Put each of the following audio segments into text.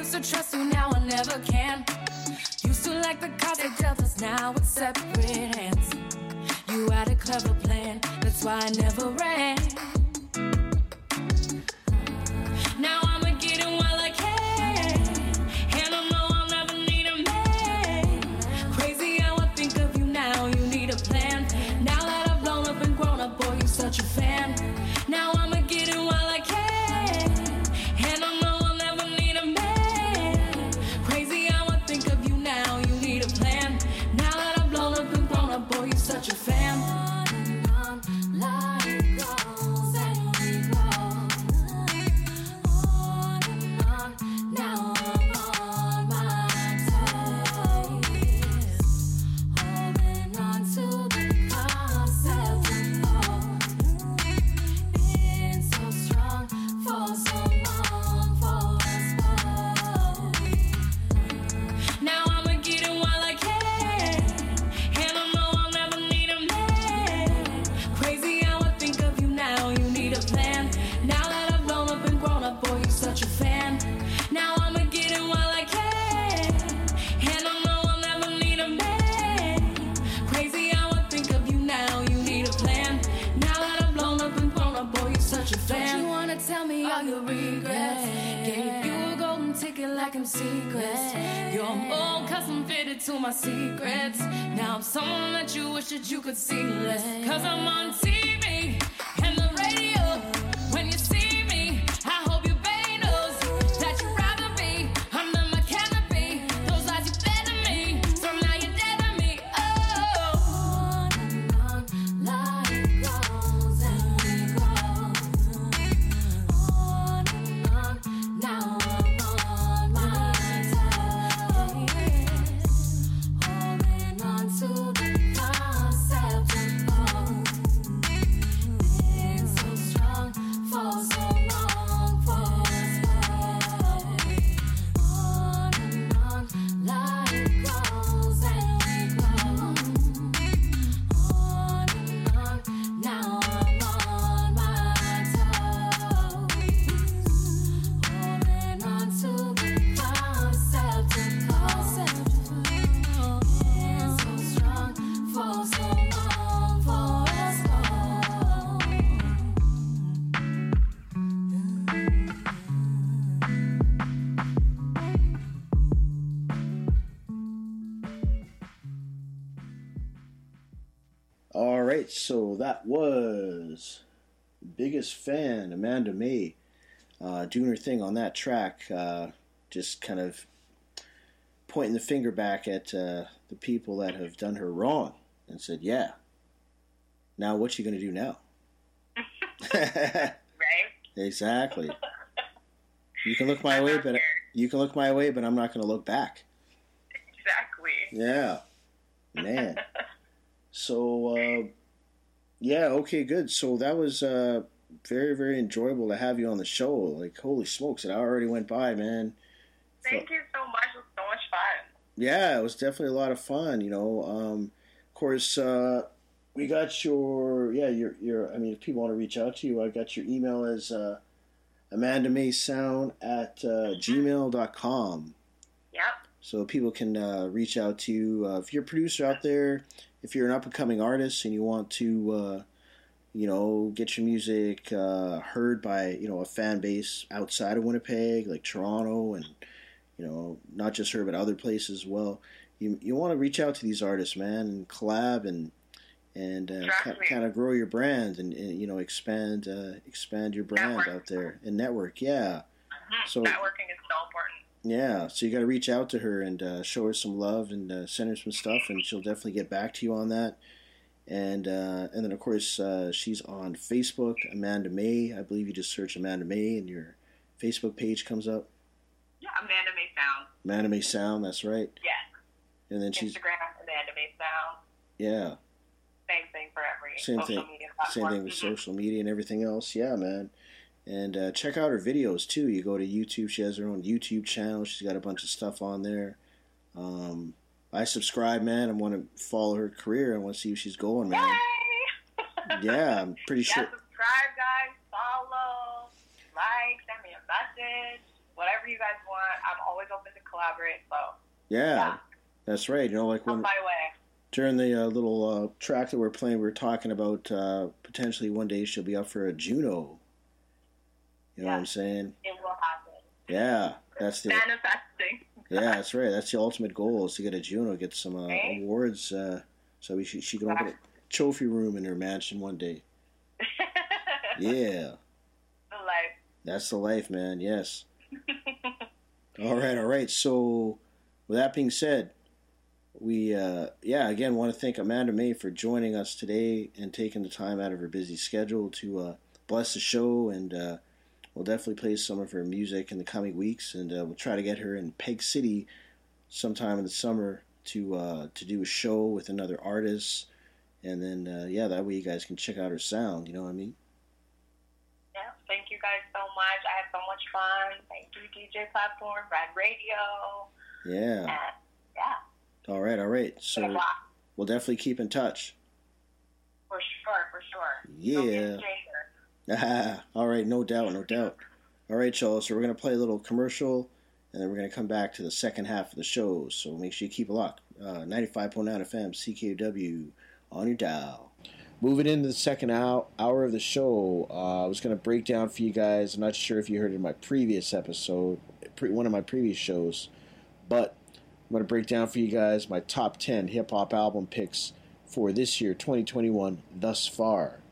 Used to trust you, now I never can. Used to like the cards they dealt us, now it's separate hands. You had a clever plan, that's why I never ran. Now I'ma get it while I can, and I know I'll never need a man. Crazy how I think of you now, you need a plan. Now that I've blown up and grown up, boy, you're such a fan. Now I'ma get it while I can, and I know I'll never need a man. Crazy how I think of you now, you need a plan. Now that I've blown up and grown up, boy, you're such a fan. Tell me all your regrets. Gave you a golden ticket like I'm secrets. You're more custom fitted to my secrets. Now I'm someone that you wish that you could see less. Cause I'm on TV and the radio. When you see me, I hope your baby knows that you'd rather be under my canopy. Those lies you fed to me, so now you're dead to me. Oh, on and on, life goes and we grow. On and on, now I'm on my toes. Holding on to the concept of home. Been so strong for so long for us both. On and on, life goes and we grow. On and on, now I'm on my toes. Holding on to the concept of home. Been so strong for so long for us both. All right, so that was Biggest Fan, Amanda Mae, doing her thing on that track, just kind of pointing the finger back at the people that have done her wrong and said, yeah, now what you going to do now? Right? Exactly. You can look my way, but I'm not going to look back. Exactly. Yeah, man. So, yeah, okay, good. So that was very, very enjoyable to have you on the show. Like, holy smokes, it already went by, man. Thank you so much. It was so much fun. Yeah, it was definitely a lot of fun, you know. Of course, we got your I mean, if people want to reach out to you, I got your email as amandamaisound@gmail.com. Yep. So people can reach out to you. If you're a producer out there, if you're an up-and-coming artist and you want to, get your music heard by, a fan base outside of Winnipeg, like Toronto, and, not just her, but other places as well, you want to reach out to these artists, man, and collab and kind of grow your brand and expand your brand out there and network. Yeah. Mm-hmm. So networking is so important. Yeah, so you got to reach out to her and show her some love and send her some stuff, and she'll definitely get back to you on that. And then, of course, she's on Facebook, Amanda Mae. I believe you just search Amanda Mae and your Facebook page comes up. Yeah, Amanda Mae Sound. Amanda Mae Sound, that's right. Yes. And then she's Instagram, Amanda Mae Sound. Yeah. Same thing for every Social media platform. Same thing with social media and everything else. Yeah, man. And check out her videos, too. You go to YouTube. She has her own YouTube channel. She's got a bunch of stuff on there. I subscribe, man. I want to follow her career. I want to see where she's going, man. Yay! Yeah, I'm pretty sure. Subscribe, guys. Follow. Like. Send me a message. Whatever you guys want. I'm always open to collaborate. So Yeah, that's right. You know, like come when my way. during the little track that we're playing, we were talking about potentially one day she'll be up for a Juno. You know what I'm saying? It will happen. Yeah, that's the Manifesting. yeah, that's right. That's the ultimate goal is to get a Juno, get some awards, so she can open a trophy room in her mansion one day. Yeah, The life. that's the life, man. Yes. All right. So, with that being said, we again want to thank Amanda May for joining us today and taking the time out of her busy schedule to bless the show, and we'll definitely play some of her music in the coming weeks, and we'll try to get her in Peg City sometime in the summer to do a show with another artist, and then that way you guys can check out her sound. You know what I mean? Yeah, thank you guys so much. I had so much fun. Thank you, DJ Platform, Rad Radio. Yeah. And, yeah. All right. So we'll definitely keep in touch. For sure. Yeah. Don't get a stranger. All right, no doubt. All right, y'all. So we're going to play a little commercial, and then we're going to come back to the second half of the show. So make sure you keep a lock. 95.9 FM, CKUW on your dial. Moving into the second hour of the show, I was going to break down for you guys. I'm not sure if you heard it in my previous episode, one of my previous shows, but I'm going to break down for you guys my top 10 hip-hop album picks for this year, 2021, thus far.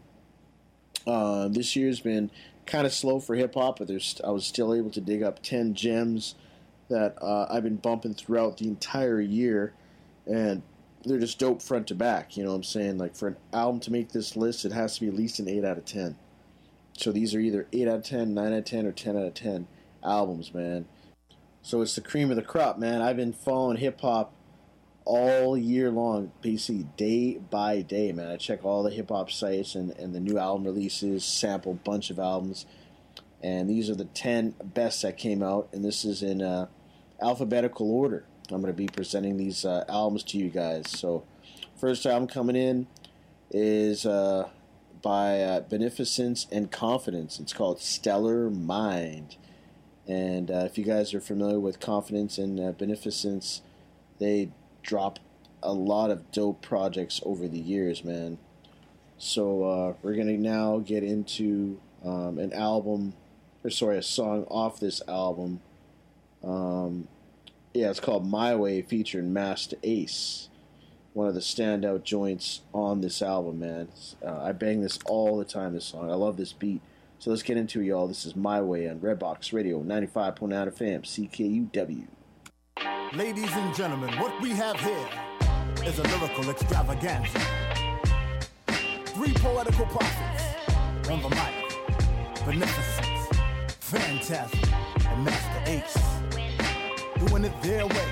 This year's been kind of slow for hip-hop, but I was still able to dig up 10 gems that I've been bumping throughout the entire year, and they're just dope front to back. You know what I'm saying? Like, for an album to make this list, it has to be at least an 8 out of 10. So these are either 8 out of 10, 9 out of 10, or 10 out of 10 albums, man. So it's the cream of the crop, man. I've been following hip-hop all year long, basically day by day, man. I check all the hip-hop sites and the new album releases, sample a bunch of albums. And these are the 10 best that came out, and this is in alphabetical order. I'm going to be presenting these albums to you guys. So, first album coming in is by Beneficence and Confidence. It's called Stellar Mind. And if you guys are familiar with Confidence and Beneficence, they drop a lot of dope projects over the years, man. So we're going to now get into a song off this album. It's called My Way, featuring Master Ace. One of the standout joints on this album, man. I bang this all the time, this song. I love this beat. So let's get into it, y'all. This is My Way on Redbox Radio, 95.9 FM, CKUW. Ladies and gentlemen, what we have here is a lyrical extravaganza. 3 poetical prophets on the mic. Beneficence, Phantasm, and Master Ace. Doing it their way.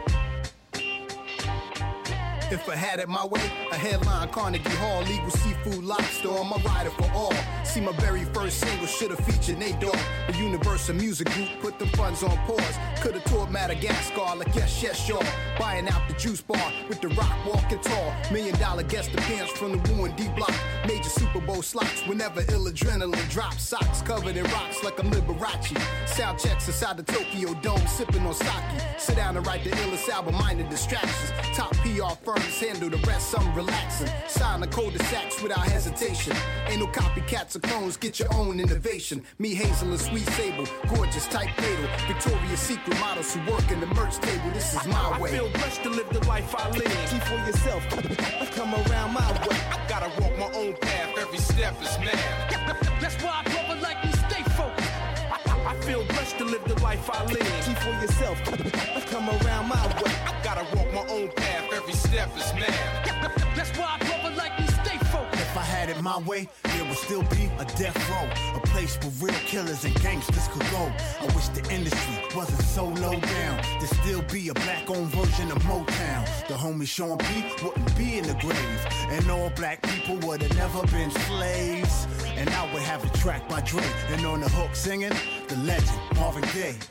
If I had it my way, a headline Carnegie Hall, legal seafood lobster on my rider for all. See, my very first single should've featured Nate Dogg. The Universal Music Group put them funds on pause. Could've toured Madagascar like yes, y'all. Buying out the juice bar with the rock walking tall. $1 million guest appearance from the Wu and D Block. Major Super Bowl slots whenever ill adrenaline drops. Socks covered in rocks like I'm Liberace. Sound checks inside the Tokyo Dome, sipping on sake. Sit down and write the illest album, minor distractions. Top PR firms handle the rest, I'm relaxing. Sign the cul-de-sacs without hesitation. Ain't no copycats or clones, get your own innovation. Me, Hazel, and Sweet Sable, gorgeous, type fatal. Victoria's Secret models who work in the merch table. This is my way. I feel blessed to live the life I live. Keep for yourself, come around my way. I gotta walk my own path, every step is math. That's why I brother like me stay focused. I feel blessed to live the life I live. Keep for yourself, come around my way. I gotta walk my own path, every step is math. That's why I brother like me stay focused. If I had it my way, there would still be a death row. A place where real killers and gangsters could go. I wish the industry wasn't so low down. There'd still be a black-owned version of Motown. The homie Sean P wouldn't be in the grave. And all black people would have never been slaves. And I would have a track by Dre. And on the hook singing, the legend, Marvin Gaye.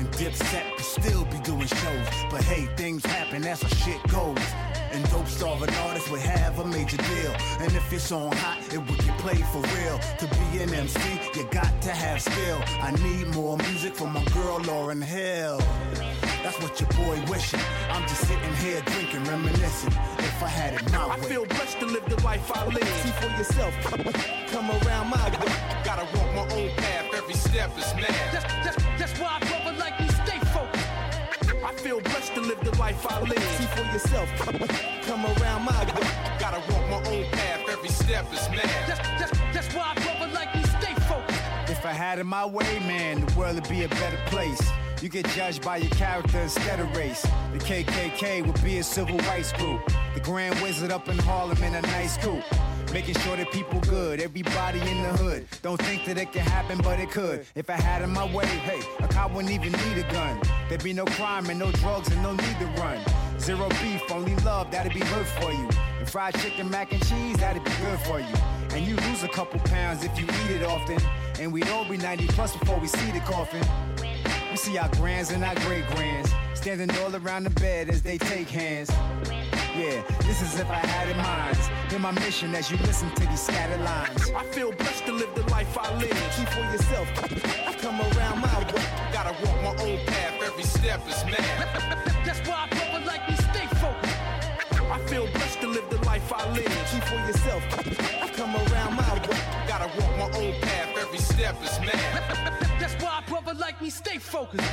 And Dipset could still be doing shows. But hey, things happen, that's how shit goes. And dope starving artists would have a major deal. And if it's on hot, it would get played for real. To be an MC, you got to have skill. I need more music from my girl Lauryn Hill. That's what your boy wishing. I'm just sitting here drinking, reminiscing. If I had it my way. I feel blessed to live the life I live. See for yourself. Come around my way. Gotta walk my own path. Every step is mad. That's why I brother like me stay focused. I feel blessed to live the life I live. See for yourself. Come around my way. Gotta walk my own path. Every step is mad. That's why I brother like me stay focused. If I had it my way, man, the world would be a better place. You get judged by your character instead of race. The KKK would be a civil rights group. The Grand Wizard up in Harlem in a nice coupe. Making sure that people good, everybody in the hood. Don't think that it can happen, but it could. If I had it my way, hey, a cop wouldn't even need a gun. There'd be no crime and no drugs and no need to run. Zero beef, only love, that'd be good for you. And fried chicken, mac and cheese, that'd be good for you. And you lose a couple pounds if you eat it often. And we'd all be 90 plus before we see the coffin. We see our grands and our great-grands standing all around the bed as they take hands. Yeah, this is if I had it mine. Hear my mission as you listen to these scattered lines. I feel blessed to live the life I live. Keep for yourself. Come around my way. Gotta walk my own path. Every step is mad. That's why I brother like me stay focused. I feel blessed to live the life I live. Keep for yourself. Come around my way. Gotta walk my own path. Every step is mad. That's why I brother like me stay focused.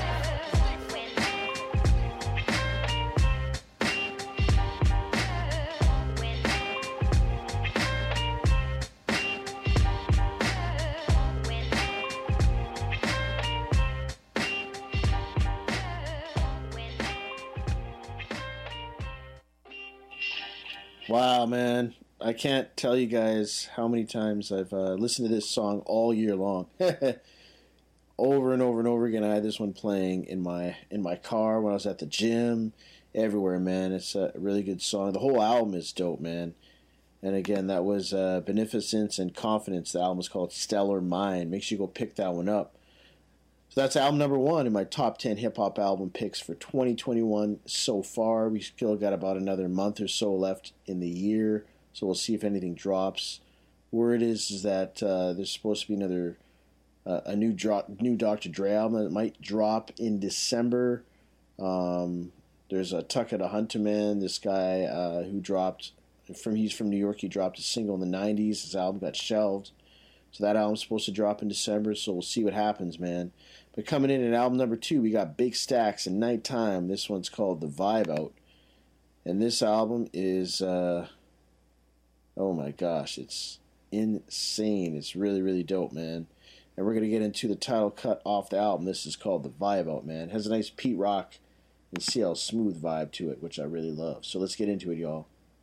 Wow, man. I can't tell you guys how many times I've listened to this song all year long. Over and over and over again. I had this one playing in my car when I was at the gym, everywhere, man. It's a really good song. The whole album is dope, man. And again, that was Beneficence and Confidence. The album is called Stellar Mind. Make sure you go pick that one up. So that's album number 1 in my top 10 hip-hop album picks for 2021 so far. We still got about another month or so left in the year, so we'll see if anything drops. Word is that there's supposed to be another a new Dr. Dre album that might drop in December. There's a Tuck at a Hunter Man, this guy who dropped he's from New York. He dropped a single in the 90s. His album got shelved. So that album's supposed to drop in December, so we'll see what happens, man. But coming in at album number 2, we got Big Stacks and Nighttime. This one's called The Vibe Out. And this album is, oh my gosh, it's insane. It's really, really dope, man. And we're going to get into the title cut off the album. This is called The Vibe Out, man. It has a nice Pete Rock and CL Smooth vibe to it, which I really love. So let's get into it, y'all.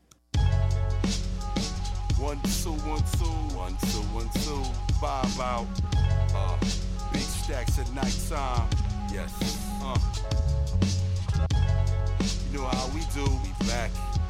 1 2 1 2 1 2 1 2 Vibe out. Big Stacks at nighttime. Yes. You know how we do. We back.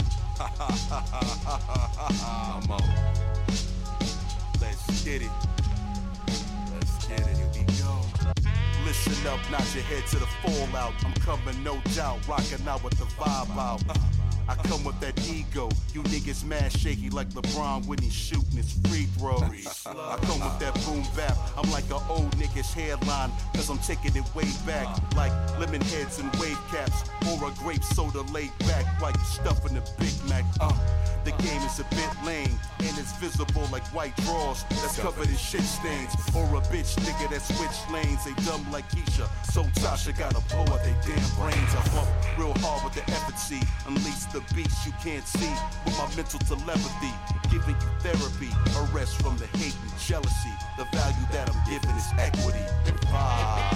I'm on. Let's get it. Let's get it. Here we go. Listen up, nod your head to the fallout. I'm coming, no doubt, rocking out with the vibe out. I come with that ego. You niggas mad shaky like LeBron when he's shooting his free throws. I come with that boom bap. I'm like an old nigga's hairline, cause I'm taking it way back. Like lemon heads and wave caps, or a grape soda laid back like stuffing a Big Mac. The game is a bit lame, and it's visible like white drawers that's covered in shit stains. Or a bitch nigga that switch lanes, they dumb like Keisha. So Tasha gotta blow out they damn brains. I bump real hard with the effigy, unleash the beats you can't see with my mental telepathy, giving you therapy, a rest from the hate and jealousy. The value that I'm giving is equity and vibe.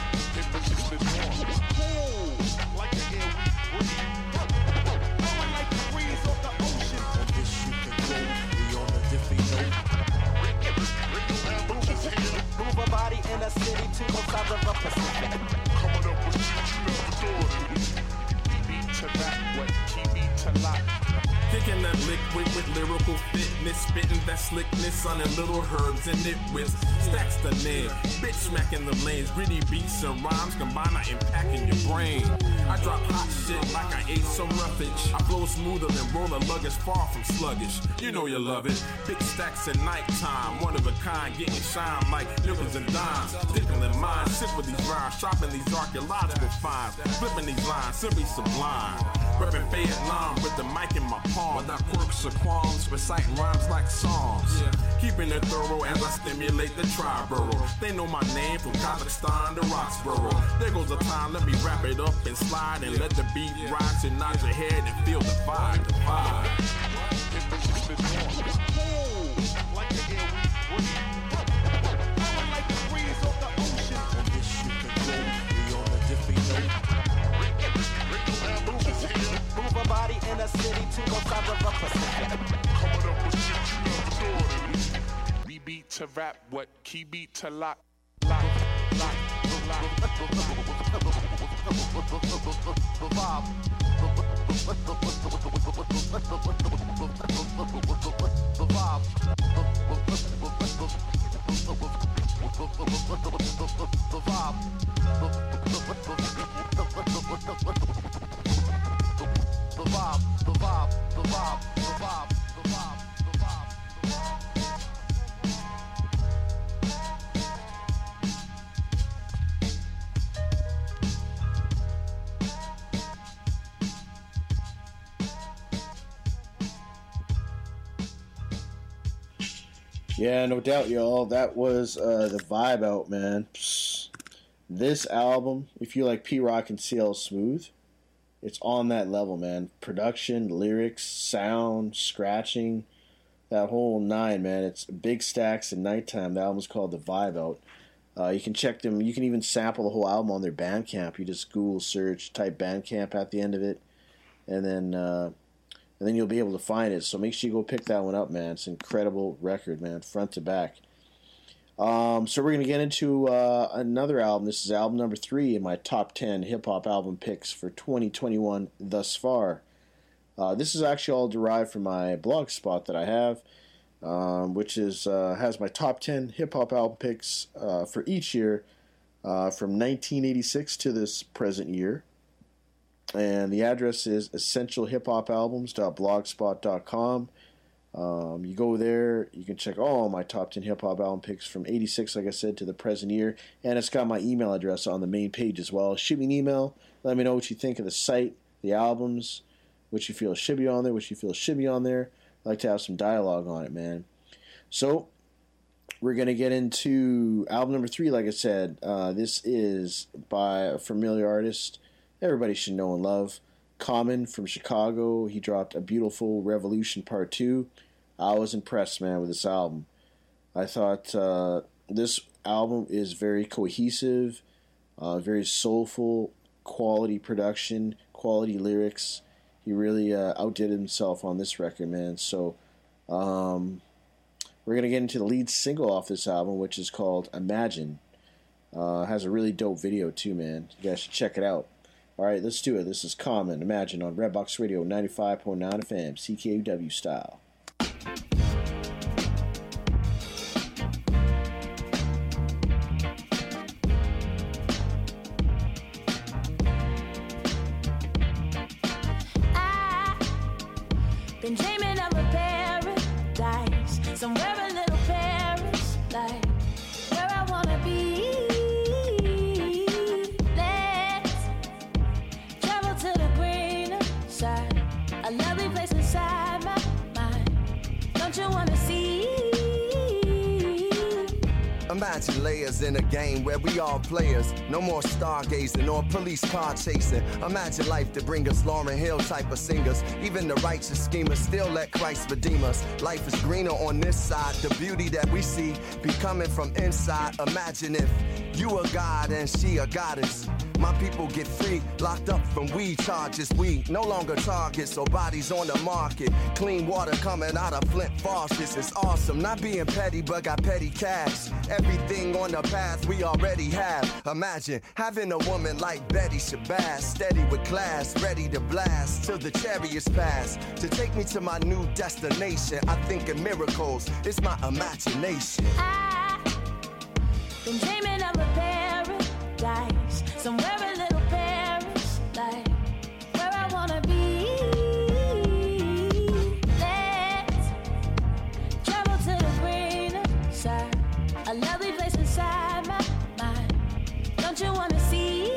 Cool, like the air we breathe. Blowing like the breeze off the ocean. On this you can go, we on a different note. Move a body in a city to both sides of a Pacific. Coming up with shit you never thought. To that, what keep me to lock. Did Drinking that liquid with lyrical fitness, spitting that slickness on the little herbs and nitwits. Stacks the name, bitch smacking the lanes, gritty beats and rhymes combined, I impacting your brain. I drop hot shit like I ate some roughage. I flow smoother than roller luggage, far from sluggish. You know you love it. Big stacks at nighttime, one of a kind, getting shine like nickels and dimes. Sticking in mind, sit with these rhymes, shopping these archaeological finds, flipping these lines, simply sublime. Reppin' Vietnam with the mic in my palm, without quirks or qualms, reciting rhymes like songs. Keeping it thorough as I stimulate the tri-borough. They know my name from Kazakhstan to Roxborough. There goes the time, let me wrap it up and slide and let the beat rise and nod your head and feel the vibe, the vibe. Move a body in a city to go south of a Pacific. Coming up with shit you never thought. We beat to rap, what key beat to lock. Yeah, no doubt, y'all. That was the Vibe Out, man. Psst. This album, if you like P-Rock and CL Smooth, it's on that level, man. Production, lyrics, sound, scratching, that whole nine, man. It's Big Stacks and Nighttime. The album's called The Vibe Out. You can check them. You can even sample the whole album on their Bandcamp. You just Google search, type Bandcamp at the end of it, and then you'll be able to find it. So make sure you go pick that one up, man. It's an incredible record, man, front to back. So we're going to get into another album. This is album number 3 in my top 10 hip-hop album picks for 2021 thus far. This is actually all derived from my blog spot that I have, which is has my top 10 hip-hop album picks for each year from 1986 to this present year. And the address is essentialhiphopalbums.blogspot.com. You go there, you can check all my top 10 hip-hop album picks from 86, like I said, to the present year. And it's got my email address on the main page as well. Shoot me an email. Let me know what you think of the site, the albums, what you feel should be on there, what you feel should be on there. I'd like to have some dialogue on it, man. So we're going to get into album number 3, like I said. This is by a familiar artist everybody should know and love. Common from Chicago. He dropped A Beautiful Revolution Part 2. I was impressed, man, with this album. I thought this album is very cohesive, very soulful, quality production, quality lyrics. He really outdid himself on this record, man. So we're going to get into the lead single off this album, which is called Imagine. Has a really dope video too, man. You guys should check it out. All right, let's do it. This is Common, Imagine, on Redbox Radio 95.9 FM, CKUW style. I've been dreaming of a paradise, somewhere a little Paris, like where I wanna be. A lovely place inside my mind. Don't you wanna see? Imagine layers in a game where we all players. No more stargazing or police car chasing. Imagine life to bring us Lauryn Hill type of singers. Even the righteous schemers still let Christ redeem us. Life is greener on this side. The beauty that we see be coming from inside. Imagine if you a god and she a goddess. My people get free, locked up from weed charges. We no longer targets, so bodies on the market. Clean water coming out of Flint faucets. It's awesome, not being petty, but got petty cash. Everything on the path we already have. Imagine having a woman like Betty Shabazz, steady with class, ready to blast till the chariots pass. To take me to my new destination, I think in miracles, it's my imagination. I've been dreaming of a paradise, somewhere a little Paris, like where I wanna be. Let's travel to the greener side, a lovely place inside my mind. Don't you wanna see?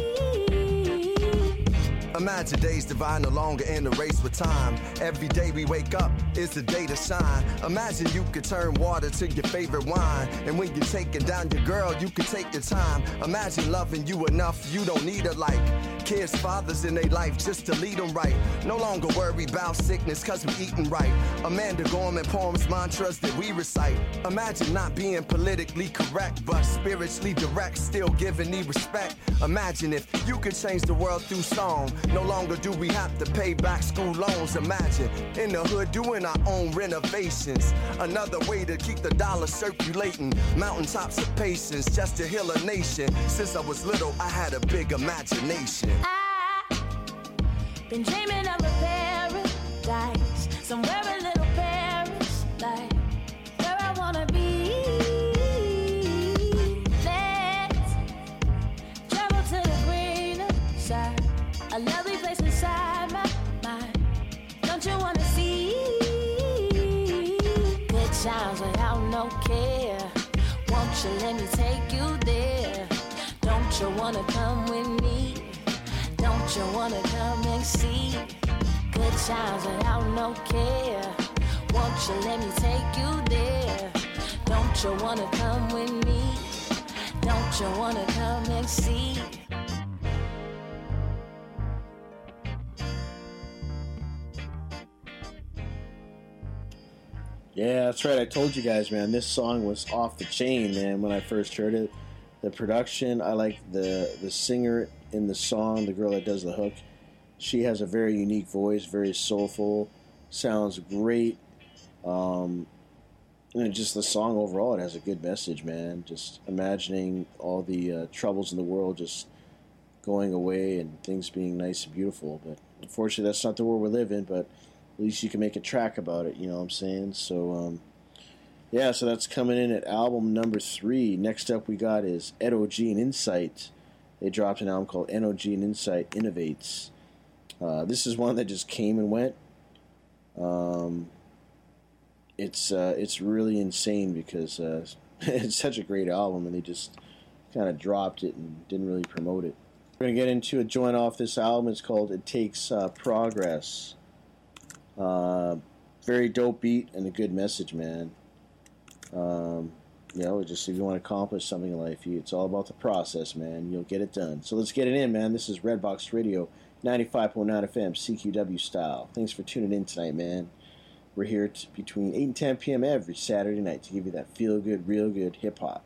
Imagine days divine, no longer in a race with time. Every day we wake up is the day to shine. Imagine you could turn water to your favorite wine. And when you're taking down your girl, you can take your time. Imagine loving you enough, you don't need her like kids, fathers in their life just to lead them right. No longer worry about sickness cause we eating right. Amanda Gorman poems, mantras that we recite. Imagine not being politically correct, but spiritually direct, still giving me respect. Imagine if you could change the world through song. No longer do we have to pay back school loans. Imagine in the hood doing our own renovations. Another way to keep the dollar circulating. Mountaintops of patience just to heal a nation. Since I was little, I had a big imagination. I've been dreaming of a paradise, somewhere a little Paris, like where I wanna be. Let's travel to the greener side, a lovely place inside my mind. Don't you wanna see? Good times without no care. Won't you let me take you there? Don't you wanna come with me? Don't you wanna come and see? Good times without no care. Won't you let me take you there? Don't you wanna come with me? Don't you wanna come and see? Yeah, that's right. I told you guys, man, this song was off the chain, man, when I first heard it. The production, I like the singer in the song, the girl that does the hook. She has a very unique voice, very soulful, sounds great. And just the song overall, it has a good message, man. Just imagining all the troubles in the world just going away and things being nice and beautiful. But unfortunately, that's not the world we live in, but at least you can make a track about it, you know what I'm saying? So, yeah, so that's coming in at album number 3. Next up we got is NOG and Insight. They dropped an album called NOG and Insight Innovates. This is one that just came and went. It's really insane because it's such a great album and they just kind of dropped it and didn't really promote it. We're going to get into a joint off this album. It's called It Takes Progress. Very dope beat and a good message, man. You know, just if you want to accomplish something in life, it's all about the process, man. You'll get it done. So let's get it in, man. This is Redbox Radio, 95.9 FM, CQW style. Thanks for tuning in tonight, man. We're here between 8 and 10 p.m. every Saturday night to give you that feel-good, real-good hip-hop.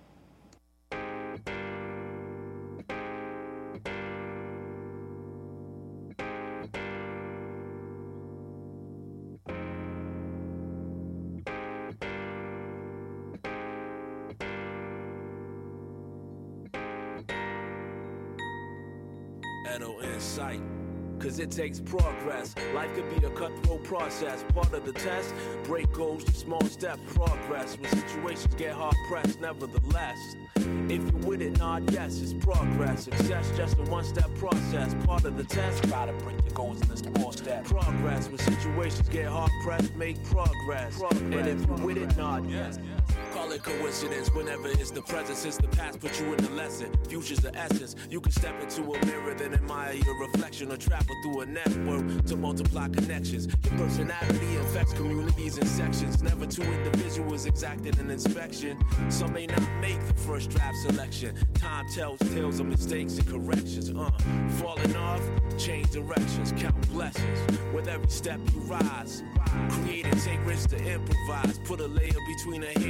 Insight, cause it takes progress. Life could be a cutthroat process. Part of the test, break goals to small step progress. When situations get hard pressed, nevertheless, if you're with it, nod yes, it's progress. Success just a one-step process. Part of the test, try to break your goals in the small step. Progress, when situations get hard pressed, make progress. And if you're with it, nod yes. Call it coincidence whenever it's the present. Since the past put you in the lesson, future's the essence. You can step into a mirror, then admire your reflection, or travel through a network to multiply connections. Your personality infects communities and sections. Never two individuals exacted an inspection. Some may not make the first draft selection. Time tells tales of mistakes and corrections. Falling off, change directions, count blessings. With every step you rise, create and take risks to improvise. Put a layer between a hater so the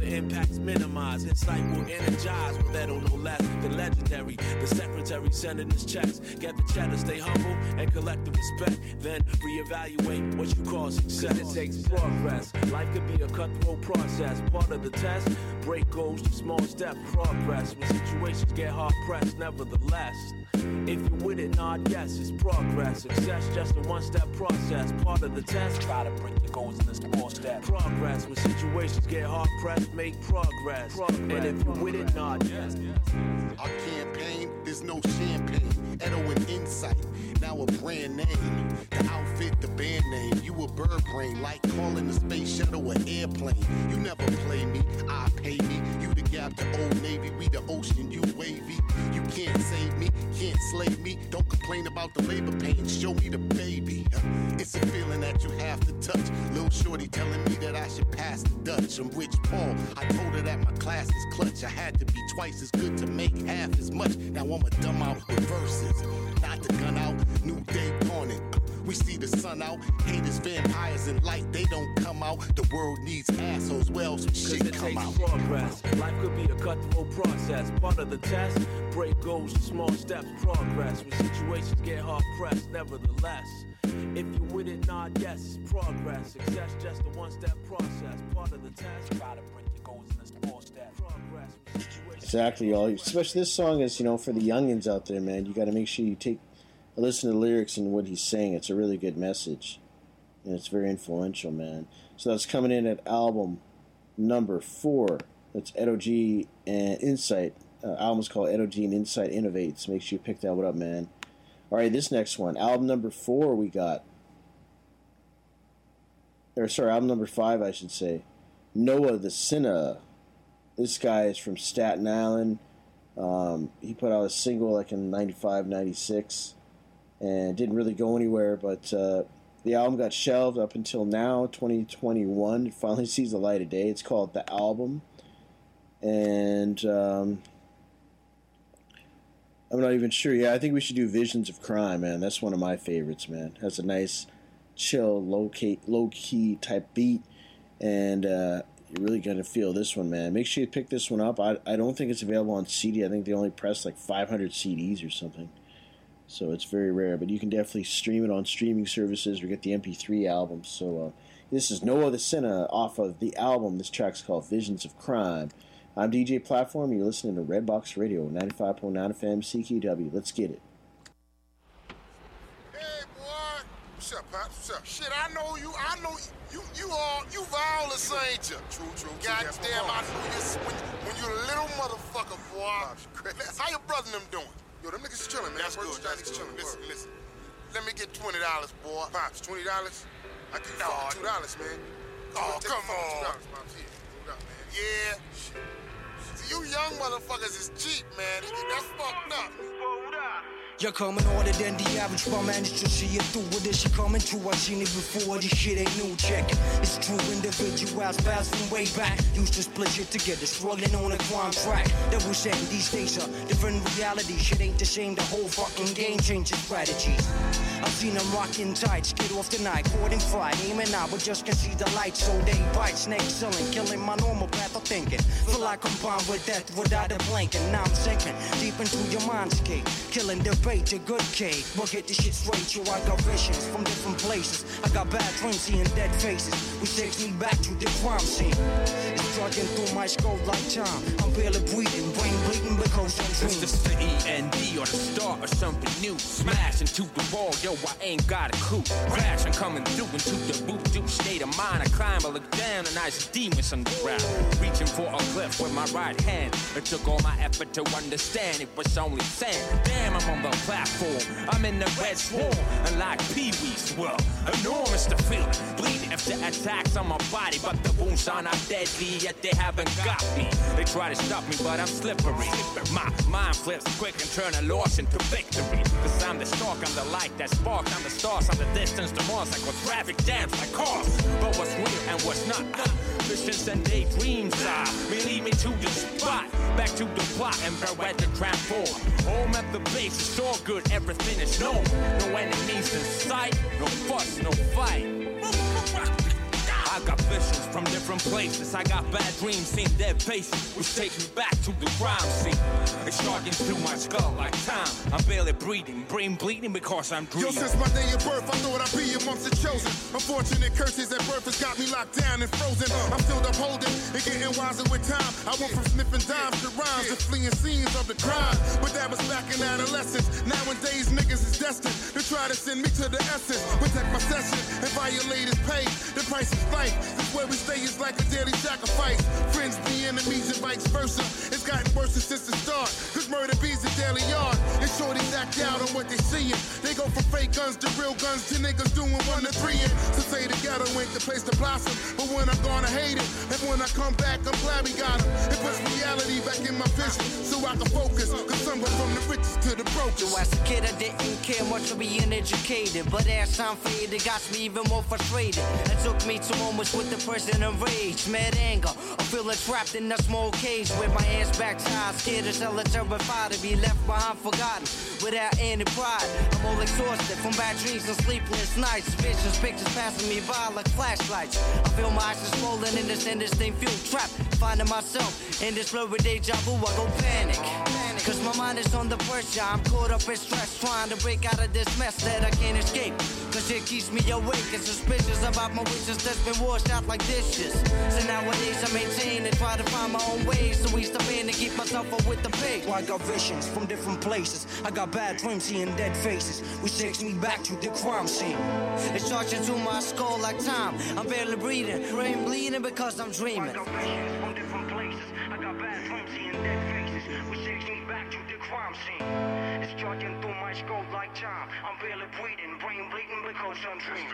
impact's minimized. Insight will energize with that no less than legendary. The secretary sending his checks. Get the cheddar, stay humble and collect the respect. Then reevaluate what you call success. It takes progress. Life could be a cutthroat process. Part of the test. Break goals to small step progress. When situations get hard pressed, nevertheless. If you're with it, nod yes, it's progress. Success just a one-step process. Part of the test. Try to break your goals in a small step. Progress. When situations get hard pressed, make progress. And if you're with it, nod yes. Our campaign, there's no champagne. Edo and Insight, now a brand name. The outfit, the band name. You a bird brain, like calling the space shuttle an airplane. You never play me, I pay me. You the gap, the Old Navy, we the ocean, you wavy. You can't save me, can't slave me. Don't complain about the labor pain, show me the baby. It's a feeling that you have to touch. Lil' shorty telling me that I should pass the Dutch. I'm Rich Paul, I told her that my class is clutch. I had to be twice as good to make half as much. Now I'm a dumb out with verses. Not the gun out, new day dawning. We see the sun out, haters, vampires, and light, they don't come out. The world needs assholes, well, some shit come out. Progress. Life could be a cutthroat process. Part of the test, break goals to small steps, progress. When situations get hard pressed, nevertheless. If you're with it, nod yes, it's progress. Success just a one-step process. Part of the test, try to break your goals in a small step. Progress. Exactly, y'all. Especially this song is, for the youngins out there, man. You got to make sure you listen to the lyrics and what he's saying. It's a really good message. And it's very influential, man. So that's coming in at album number 4. That's Edo G and Insight. Album's called Edo G and Insight Innovates. Make sure you pick that one up, man. All right, this next one. Album number 4 we got. Album number 5, I should say. Noah the Sinner. This guy is from Staten Island. He put out a single like in 95, 96. And didn't really go anywhere, but the album got shelved up until now, 2021. It finally sees the light of day. It's called The Album. And I'm not even sure. Yeah, I think we should do Visions of Crime, man. That's one of my favorites, man. It has a nice, chill, low-key type beat. And you're really going to feel this one, man. Make sure you pick this one up. I don't think it's available on CD. I think they only press like 500 CDs or something. So it's very rare, but you can definitely stream it on streaming services or get the MP3 album. So this is Noah the Sinner off of The Album. This track's called Visions of Crime. I'm DJ Platform. You're listening to Redbox Radio, 95.9 FM CKW. Let's get it. Hey, boy. What's up, Pops? What's up? Shit, I know you violence, ain't you? True. Goddamn, I knew you when you a little motherfucker, boy. Pops, how your brother and them doing? Yo, them niggas is chillin', man. That's good. Niggas chillin'. Listen. Let me get $20, boy. Pops, $20? I give you $2, man. Oh, come on. $2, Pops. Here, $2, man. Yeah. See, you young motherfuckers is cheap, man. That's fucked up. Jag kommer harder than the average, but managed to see it through with this. She coming true, I've seen it before. This shit ain't new, check it. It's true, individuals fast from way back. Used to split shit together, struggling on a crime track. That was saying these days are different reality. Shit ain't the same, the whole fucking game changes strategies. I've seen them rocking tight, skid off the night, caught in fight, aiming out, but just can see the light. So they bite, snake selling, killing my normal path of thinking. Feel like I'm bound with death without a blinking. Now I'm sinking deep into your mindscape, killing the bait, a good cake. But get this shit straight, yo, I got visions from different places. I got bad dreams, seeing dead faces, which takes me back to the crime scene. It's trudging through my skull like time. I'm barely breathing, brain bleeding because I'm dreaming. It's the END or the start of something new. Smash into the wall, yo, I ain't got a clue. Crash, I'm coming through into the voodoo state of mind. I climb, I look down, and I see demons underground. Reaching for a cliff with my right hand. It took all my effort to understand it was only sand. Damn, I'm on the platform. I'm in the red swarm. And like Pee-wee swirl, enormous the feeling. Bleeding after attacks on my body, but the wounds are not deadly, yet they haven't got me. They try to stop me, but I'm slippery. My mind flips quick and turn a loss into victory. Cause I'm the stalk, I'm the light that sparks. I'm the stars, I'm the distance, the Mars. Like what traffic jams like cars. But what's real and what's not? Visions and daydreams may lead me to the spot. Back to the plot and where the transform. Home at the base, it's all good, everything is known. No enemies in sight, no fuss, no fight. I I got visions from different places. I got bad dreams, seeing dead faces, which takes me back to the crime scene. It's charging through my skull like time. I'm barely breathing, brain bleeding because I'm dreaming. Yo, since my day of birth, I thought I'd be amongst the chosen. Unfortunate curses at birth has got me locked down and frozen. I'm still upholding and getting wiser with time. I went from sniffing dimes to rhymes and fleeing scenes of the crime. But that was back in adolescence. Nowadays, niggas is destined to try to send me to the essence. Protect my session and violate is paid. The price is life. This where we stay is like a daily sacrifice. Friends be enemies and vice versa. It's gotten worse since the start. Cause murder bees a daily yard. And shorties act out on what they seeing. They go from fake guns to real guns to niggas doing 1 to 3. And so say the ghetto ain't the place to blossom. But when I'm gonna hate it, and when I come back, I'm glad we got them. It puts reality back in my vision so I can focus. Cause I'm from the richest to the brokest. As a kid, I didn't care much for being educated. But as time faded, it got me even more frustrated. It took me to moments with the person enraged, mad anger, or feeling trapped in a small cage with my hands back tied, scared as hell and terrified to be left behind, forgotten, without any pride. I'm all exhausted from bad dreams and sleepless nights. Visions, pictures passing me by like flashlights. I feel my eyes are swollen in this indistinct feel trapped. Finding myself in this blurry deja vu, I go panic. Cause my mind is on the pressure. I'm caught up in stress, trying to break out of this mess that I can't escape. Cause it keeps me awake and suspicious about my wishes that's been washed out like dishes. So nowadays I maintain and try to find my own ways. So we stop in and keep myself up with the pig. I got visions from different places. I got bad dreams seeing dead faces, which takes me back to the crime scene. It's charging through my skull like time. I'm barely breathing, brain bleeding because I'm dreaming. I got visions from different places. I got bad dreams seeing dead faces, which takes me back to the crime scene. It's charging through my skull like time. I'm barely breathing, brain bleeding because I'm dreaming.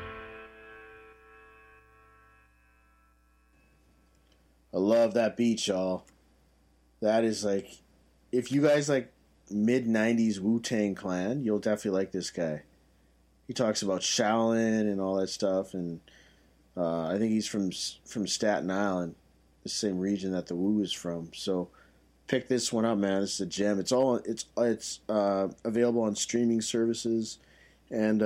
I love that beat, y'all. That is like, if you guys like mid-90s Wu-Tang Clan, you'll definitely like this guy. He talks about Shaolin and all that stuff, and I think he's from Staten Island, the same region that the Wu is from. So pick this one up, man. This is a gem. It's available on streaming services and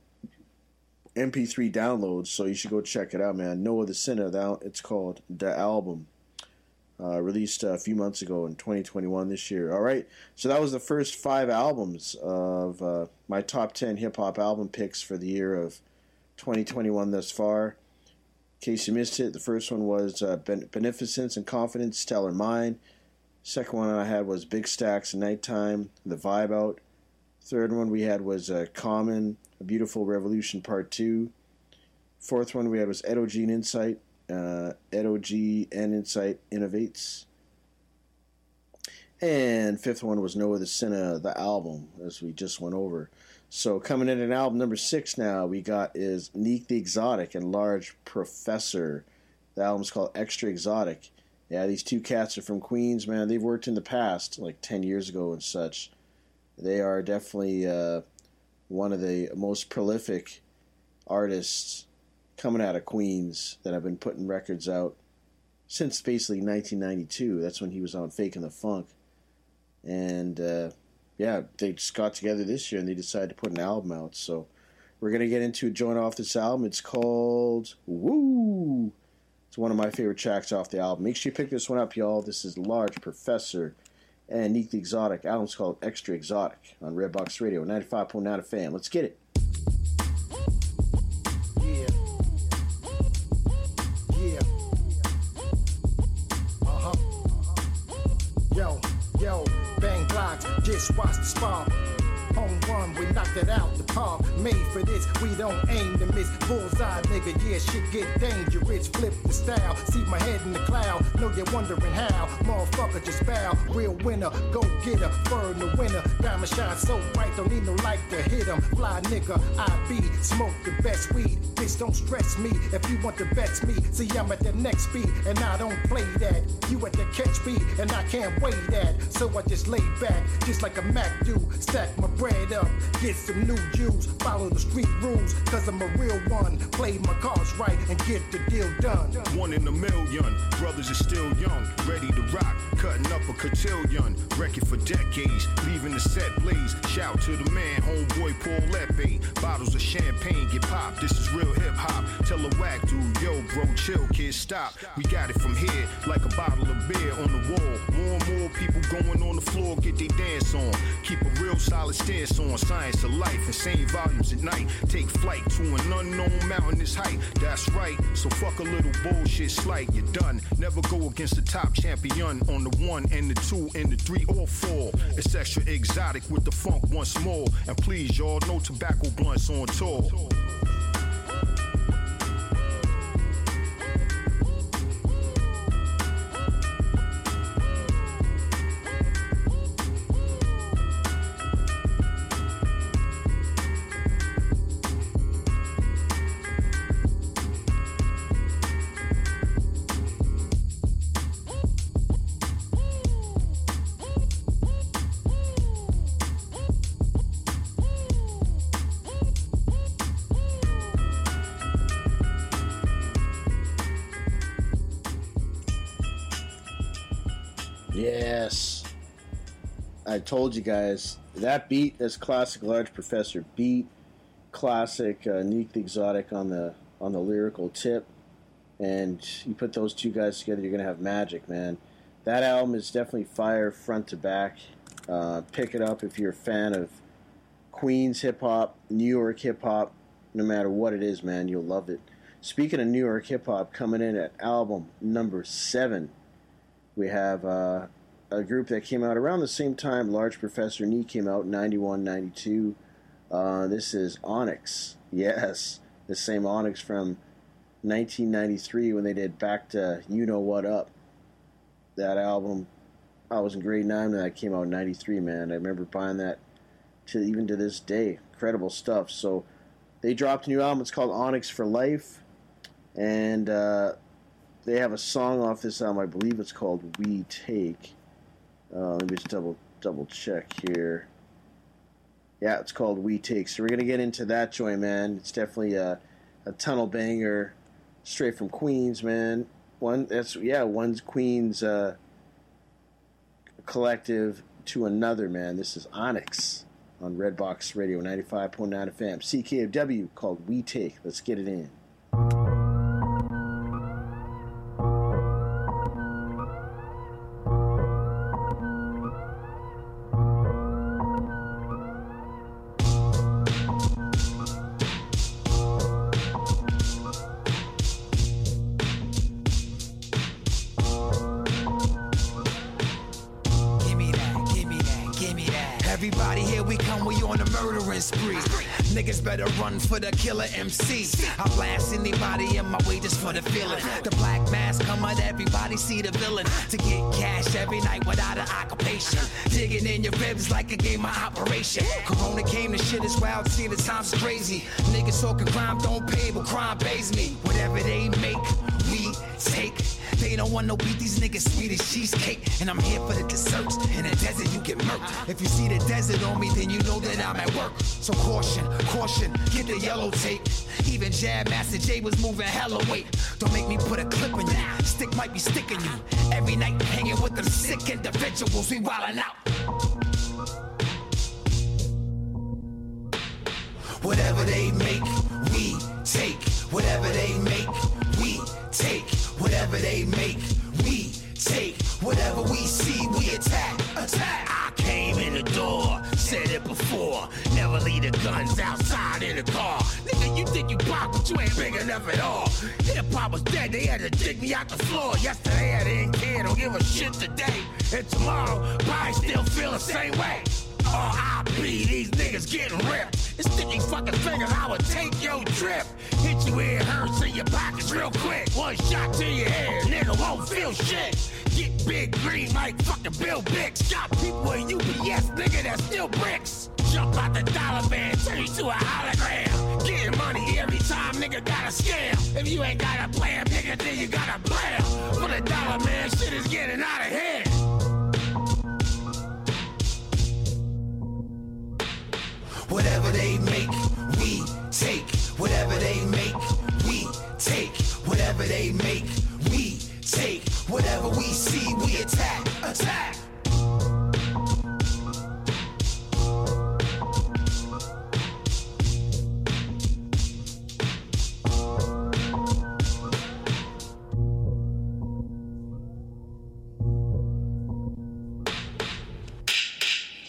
MP3 downloads, so you should go check it out, man. Noah the Sinner, it's called The Album. Released a few months ago in 2021 this year. All right, so that was the first 5 albums of my top 10 hip-hop album picks for the year of 2021 thus far. In case you missed it, the first one was Beneficence and Confidence, Stellar Mind. Second one I had was Big Stacks, Nighttime, The Vibe Out. Third one we had was Common, A Beautiful Revolution Part 2. Fourth one we had was Edo G and Insight. Edo G and Insight Innovates. And fifth one was Noah the Sinner, The Album, as we just went over. So coming in at album number 6 now, we got is Neek the Exotic and Large Professor. The album's called Extra Exotic. Yeah, these two cats are from Queens, man. They've worked in the past, like 10 years ago and such. They are definitely one of the most prolific artists coming out of Queens that have been putting records out since basically 1992. That's when he was on Faking the Funk. And, yeah, they just got together this year and they decided to put an album out. So we're going to get into a joint off this album. It's called Woo! It's one of my favorite tracks off the album. Make sure you pick this one up, y'all. This is Large Professor and Neek the Exotic. The album's called Extra Exotic on Redbox Radio, 95.9 FM. Let's get it. Yo, bang blocks, just watch the spark. Home run, we knocked it out the park. Made for this, we don't aim to miss. Bullseye, nigga, yeah, shit get dangerous. Flip the style, see my head in the cloud. Know you're wondering how, motherfucker, just bow. Real winner, go get her, fur in the winter. Diamond shine so bright, don't need no light to hit 'em. Fly nigga, I be, smoke the best weed. Bitch, don't stress me, if you want to bet me. See, I'm at the next beat, and I don't play that. You at the catch beat, and I can't wait that. So I just lay back, just like a Mac do. Stack my bread up, get some new juice. use, follow the street rules, cause I'm a real one. Play my cards right and get the deal done. 1 in a million, brothers are still young, ready to rock, cutting up a cotillion, record for decades, leaving the set blaze. Shout to the man, homeboy Paul Lepe. Bottles of champagne get popped, this is real hip hop. Tell a whack dude, yo bro, chill kid, stop. We got it from here, like a bottle of beer on the wall. More and more people going on the floor, get their dance on. Keep a real solid stance on science of life, insane volumes at night. Take flight to an unknown mountainous height. That's right, so fuck a little bullshit slight. You're done. Never go against the top champion on the 1 and the 2 and the 3 or 4. It's extra exotic with the funk once more. And please, y'all, no tobacco blunts on tour. Yes. I told you guys, that beat, that's classic Large Professor beat, classic Neek the Exotic on the lyrical tip, and you put those two guys together, you're going to have magic, man. That album is definitely fire front to back. Pick it up if you're a fan of Queens hip-hop, New York hip-hop, no matter what it is, man, you'll love it. Speaking of New York hip-hop, coming in at album number 7, we have a group that came out around the same time Large Professor Neek came out, 91, 92. This is Onyx. Yes, the same Onyx from 1993 when they did Back to You Know What Up. That album, I was in grade 9 when that came out in 93, man. I remember buying that even to this day. Incredible stuff. So they dropped a new album. It's called Onyx for Life. And they have a song off this album. I believe it's called We Take. Let me just double check here. Yeah, it's called We Take. So we're going to get into that joint, man. It's definitely a tunnel banger straight from Queens, man. One's Queens collective to another, man. This is Onyx on Redbox Radio 95.9 FM. CKFW called We Take. Let's get it in. Niggas better run for the killer MC. I blast anybody in my way just for the feeling. The black mask come out, everybody see the villain. To get cash every night without an occupation. Digging in your ribs like a game of operation. Corona came, the shit is wild, see the times is crazy. Niggas talking crime don't pay, but crime pays me. Whatever they make, we take. They don't want no beat, these niggas sweet as cheesecake. And I'm here for the desserts, in the desert you get murked. If you see the desert on me, then you know that I'm at work. So caution, caution, get the yellow tape. Even Jam Master Jay was moving hella weight. Don't make me put a clip in you, stick might be sticking you. Every night hanging with them sick individuals, we wildin' out. Whatever they make, we take. Whatever they make, we take. Whatever they make, we take. Whatever we see, we attack. Attack. I came in the door, said it before. Never leave the guns outside in the car. Nigga, you think you pop, but you ain't big enough at all. Hip-hop was dead, they had to dig me out the floor. Yesterday I didn't care, don't give a shit today. And tomorrow, probably still feel the same way. R.I.P. these niggas getting ripped. It's sticky fucking fingers, I would take your trip. Hit you where it hurts in your pockets real quick. One shot to your head, nigga won't feel shit. Get big green like fucking Bill Bix. Got people in UPS, nigga, that's still bricks. Jump out the dollar van, turn you to a hologram. Getting money every time, nigga, got a scam. If you ain't got a plan, nigga, then you got a blam. For the dollar, man, shit is getting out of hand. Whatever they make,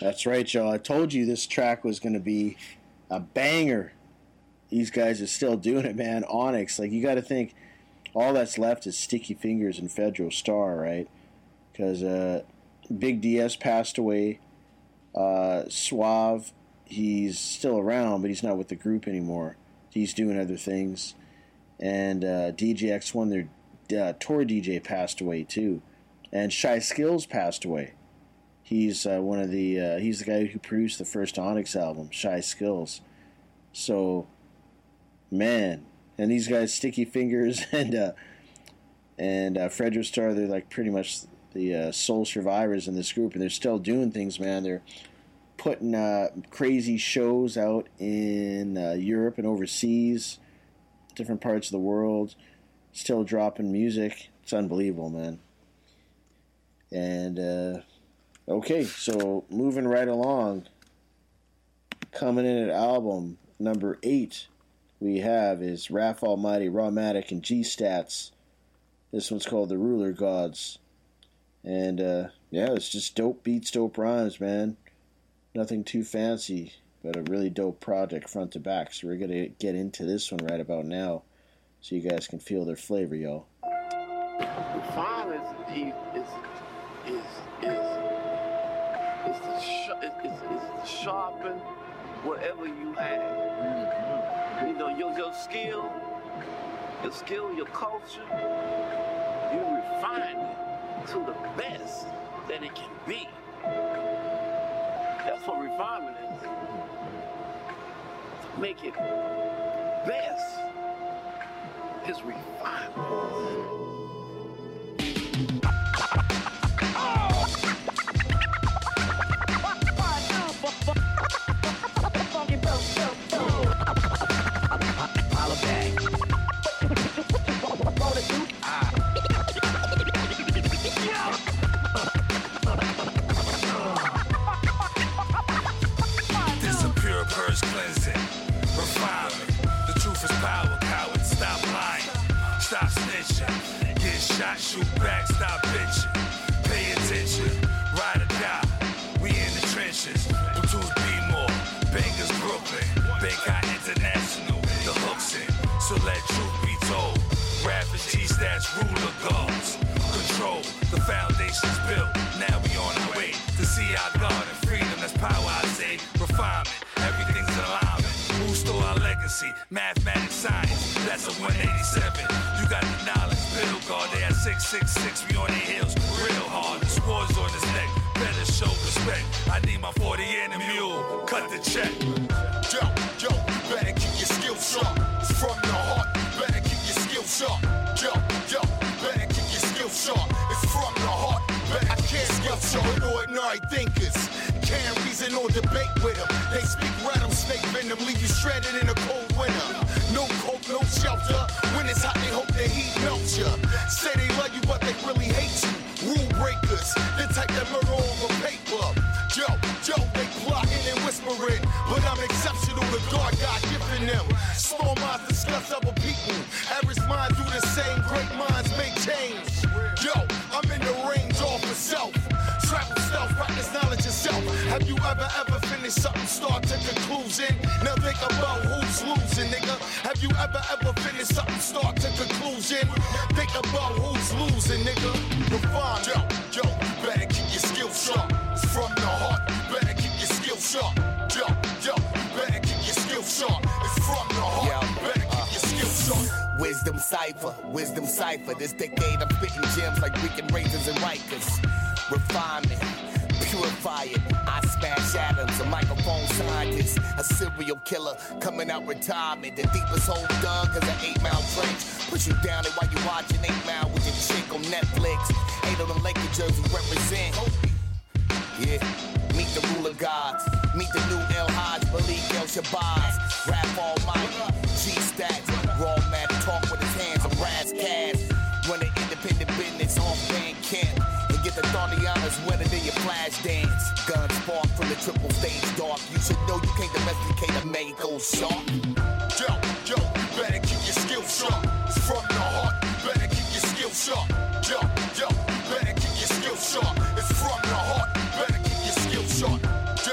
That's right, Joe. I told you this track was going to be a banger. These guys are still doing it, man. Onyx, like, you got to think, all that's left is Sticky Fingers and Federal Star, right? Because Big DS passed away. Suave, he's still around, but he's not with the group anymore. He's doing other things. And DJ X1, their tour DJ, passed away too. And Shy Skills passed away. He's one of the he's the guy who produced the first Onyx album, Shy Skills. So, man, and these guys, Sticky Fingers and Fredro Star, they're like pretty much the sole survivors in this group, and they're still doing things, man. They're putting crazy shows out in Europe and overseas, different parts of the world, still dropping music. It's unbelievable, man. And okay, so moving right along, coming in at album number 8, we have is Raph Almighty, Rawmatic, and G-Stats. This one's called The Ruler Gods. And yeah, it's just dope beats, dope rhymes, man. Nothing too fancy, but a really dope project front to back. So we're going to get into this one right about now so you guys can feel their flavor, y'all. Refine is to sharpen whatever you have. You know, your skill, your culture, you refine it to the best that it can be. That's what refinement is. To make it best is refinement. Shoot back, stop bitching. Pay attention, ride or die. We in the trenches. Platoons be more. Bangers Brooklyn. Bangkok International. The hooks in. So let truth be told. Rap and G-Stats ruler goals. Control. The foundation's built. Now we on our way to see our God and freedom. That's power, I say. Refinement. Everything's alignment. Who stole our legacy? Mathematics, science. That's a 187. You got the knowledge. Bill guard, they at 666, we on their heels, real hard. The swords on his neck, better show respect. I need my 40 and a mule, cut the check. Yo, you better keep your skills sharp. It's from the heart, you better keep your skills sharp. Yo, you better keep your skills sharp. It's from the heart, better keep your skills sharp. With ordinary thinkers, can't reason or debate with them. They speak rattlesnake venom, leave you shredded in a cold winter. No coke, no shelter. When it's hot, they hope the heat melts ya. Say they love you, but they really hate you. Rule breakers, the type that murder over paper. Yo, they plotting and whispering, but I'm exceptional to God giving them. Small minds discuss other people. Average minds do the same. Great minds make change. Yo, I'm in the range all for self. Travel stealth, practice knowledge yourself. Have you ever finished something, start to conclusion? Now think about who's losing, nigga. Have you ever finished something, start to conclusion? Think about who's losing, nigga. Refine, yo, you better keep your skills sharp. It's from the heart, you better keep your skills sharp. Yo, you better keep your skills sharp. It's from the heart, you better keep your skills sharp. Wisdom cipher. This decade I'm spitting gems like Rican razors and Rikers. Refinement, purify it. I smash atoms, a microphone scientist, a serial killer coming out retirement. The deepest hole dug is an 8-mile trench. Put you down and while you watching 8 Mile with your chick on Netflix. 8 on the Lakers jersey represent. Yeah, meet the ruler gods. Meet the new El Hajj, Malik El Shabazz. Rap Almighty, G-Stats. Raw mad talk with his hands, a Raz Cast. Run an independent business off Bandcamp. Get the Thornianas wetter than your flash dance. Guns spark from the triple stage dark. You should know you can't domesticate a Mako shark. Yo, you better keep your skills sharp. It's from the heart, you better keep your skills sharp. Yo, you better keep your skills sharp. It's from the heart, you better keep your skills sharp.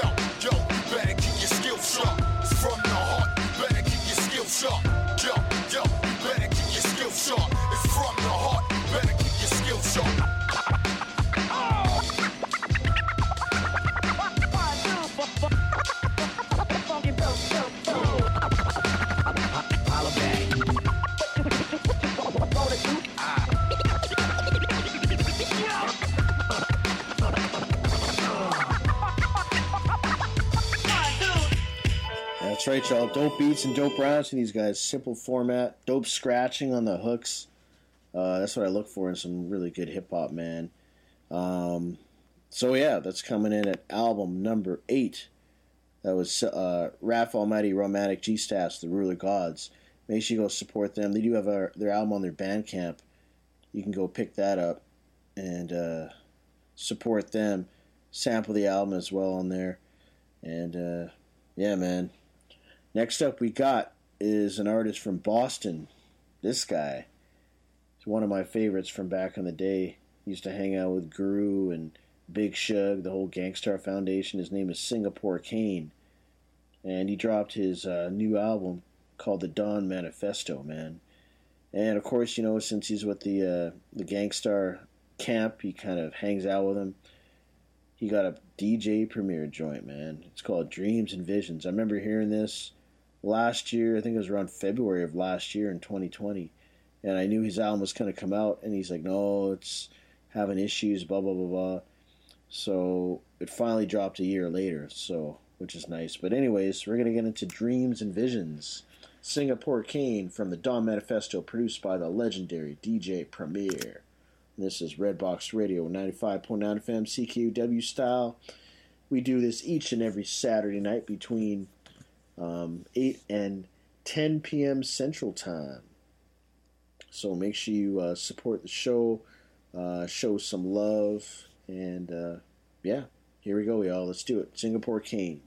That's right, y'all. Dope beats and dope rhymes from these guys. Simple format, dope scratching on the hooks. That's what I look for in some really good hip-hop, man. So, yeah, that's coming in at album number 8. That was Raph Almighty, Romantic, G-Stats, The Ruler Gods. Make sure you go support them. They do have their album on their Bandcamp. You can go pick that up and support them. Sample the album as well on there. And, yeah, man. Next up we got is an artist from Boston. This guy is one of my favorites from back in the day. He used to hang out with Guru and Big Shug, the whole Gangstar Foundation. His name is Singapore Kane. And he dropped his new album called The Dawn Manifesto, man. And, of course, you know, since he's with the Gangstar camp, he kind of hangs out with them. He got a DJ premiere joint, man. It's called Dreams and Visions. I remember hearing this last year. I think it was around February of last year in 2020. And I knew his album was going to come out. And he's like, no, it's having issues, blah, blah, blah, blah. So it finally dropped a year later, so which is nice. But anyways, we're going to get into Dreams and Visions. Singapore Kane from the Dawn Manifesto, produced by the legendary DJ Premier. This is Redbox Radio 95.9 FM CKUW style. We do this each and every Saturday night between 8 and 10 p.m. Central Time. So make sure you support the show, show some love, and yeah, here we go, y'all. Let's do it. Singapore Kane.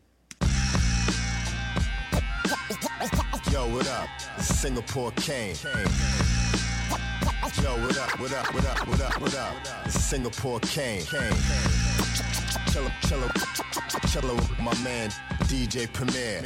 Yo, what up? It's Singapore Kane. Yo, what up, what up, what up, what up, what up? It's Singapore Kane. Chillin' with my man, DJ Premier.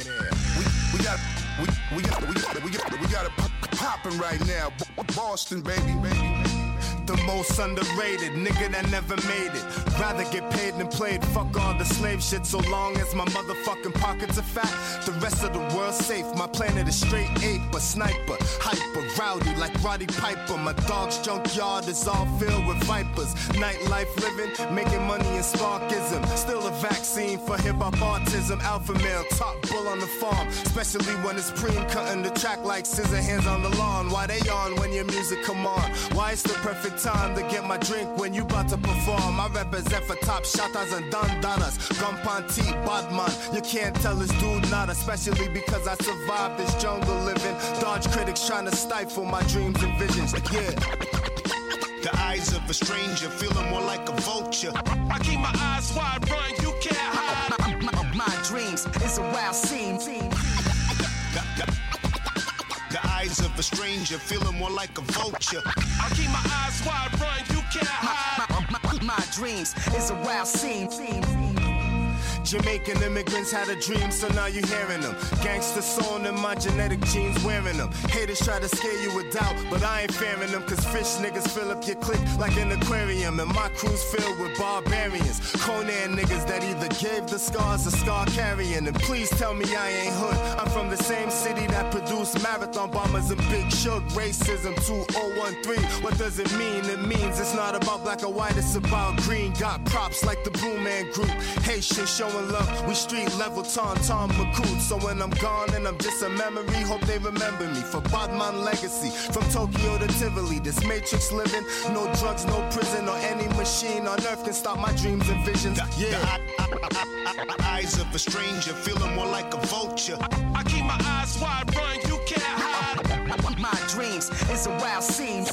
We got it poppin' right now. Boston, baby. The most underrated nigga that never made it. Rather get paid than played. Fuck all the slave shit so long as my motherfucking pockets are fat. The rest of the world's safe. My planet is straight ape, a sniper, hyper, rowdy like Roddy Piper. My dog's junkyard is all filled with vipers. Nightlife living, making money in sparkism. Still a vaccine for hip-hop autism. Alpha male, top bull on the farm. Especially when it's preem, cutting the track like scissor hands on the lawn. Why they on when your music come on? Why it's the perfect time to get my drink when you about to perform. I represent for top shotters and dandanas. Gumpanti, Badman. You can't tell this dude not, especially because I survived this jungle living. Dodge critics trying to stifle my dreams and visions. Yeah. The eyes of a stranger feeling more like a vulture. I keep my eyes wide, run, you can't hide. My dreams is a wild scene. The eyes of a stranger feeling more like a vulture. I keep my eyes wide, run, you can't hide. My dreams is a wild scene. Jamaican immigrants had a dream, so now you hearing them. Gangsta soul in my genetic genes wearing them. Haters try to scare you with doubt, but I ain't fearing them. Cause fish niggas fill up your clique like an aquarium. And my crew's filled with barbarians. Conan niggas that either gave the scars or scar carrying. And please tell me I ain't hood. I'm from the same city that produced marathon bombers and Big Shug. Racism 2013. What does it mean? It means it's not about black or white, it's about green. Got props like the Blue Man Group. Haitian showing love, we street level Tom McCool. So when I'm gone and I'm just a memory, hope they remember me for Badman legacy. From Tokyo to Tivoli, this matrix living. No drugs, no prison, or any machine on earth can stop my dreams and visions. Yeah. The eyes of a stranger feeling more like a vulture. I keep my eyes wide, run, you can't hide. My dreams is a wild scene.